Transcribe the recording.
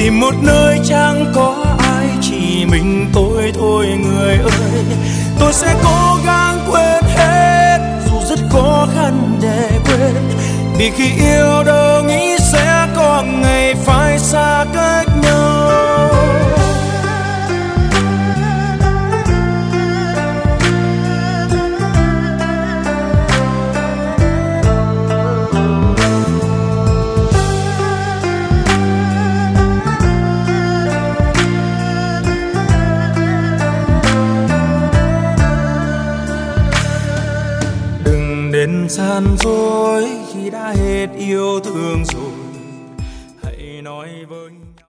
tìm một nơi chẳng có ai, chỉ mình tôi thôi người ơi. Tôi sẽ cố gắng quên hết dù rất khó khăn để quên, vì khi yêu đâu nghĩ sẽ có ngày phải xa cách nhau. Đến gian dối khi đã hết yêu thương rồi, hãy nói với